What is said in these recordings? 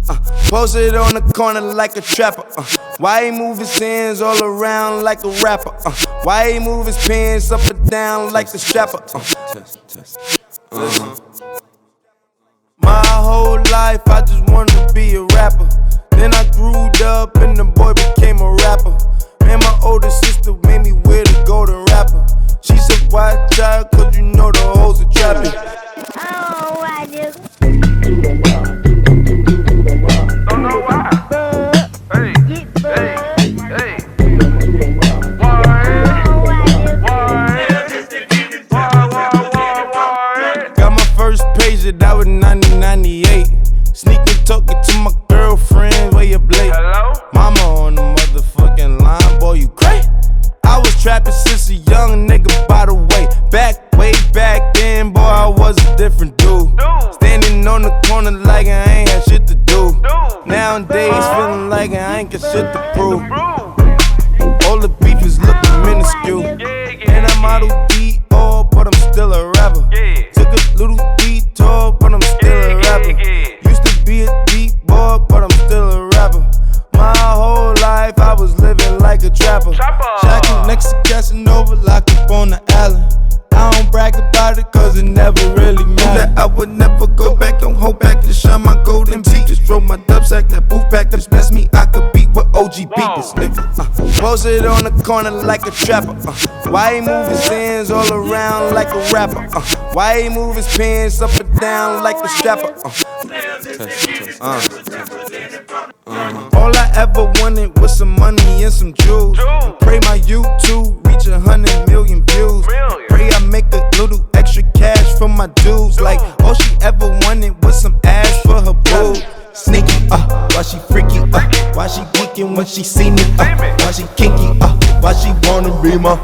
Posted on the corner like a trapper. Why he move his hands all around like a rapper? Why he move his pants up and down like the strapper? My whole life I just wanted to be a rapper. Then I grew up and the boy became a rapper. And my older sister made me wear the golden rapper. She said, why child? Cause you know the hoes are trapping. Oh, why, nigga? Don't know why. Hey, hey, hey. Got my first page that was 1998. Sneaking talking to my girlfriend, way up late. Hello? Mama on the motherfucking line, boy, you crazy? I was trapping since a young nigga, by the way. Way back then, boy, I was a different dude. Standing on the corner like I ain't had shit to do. Nowadays, feeling like I ain't got shit to prove. All the beef is looking minuscule. And I'm out of Dior, but I'm still a rapper. Took a little detour, but I'm still a rapper. Used to be a deep boy, but I'm still a rapper. My whole life I was living like a trapper. Shacking next to Casanova, locked up on the island. I don't brag about it cause it never really mattered. I would never go back, don't hold back to shine my golden teeth. Just throw my dub sack, that booth pack, that's best me. I could beat with OG beat this nigga. Posted on the corner like a trapper. Why he move his hands all around like a rapper? Why he move his pants up and down like a strapper? All I ever wanted was some money and some jewels. Pray my YouTube reach 100 million views. Pray I make a little extra cash for my dudes. Like all she ever wanted was some ass for her boo. Sneaky, why she freaky, why she geeking when she see me, why she kinky, why she wanna be my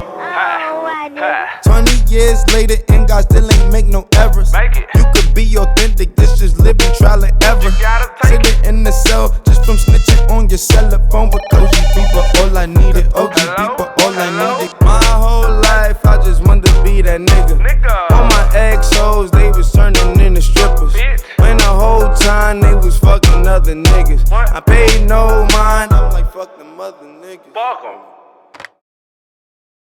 20 years later and God still ain't make no errors. You could be authentic, this just living trial and error. Sitting in the cell just from snitching on your cell phone with OG people. All I needed, OG people, all I needed. My whole life I just wanted to be that nigga. All my ex-hoes, they was turning into strippers. When the whole time they was fucking other niggas. I paid no mind, I'm like fuck them other niggas. Fuck 'em.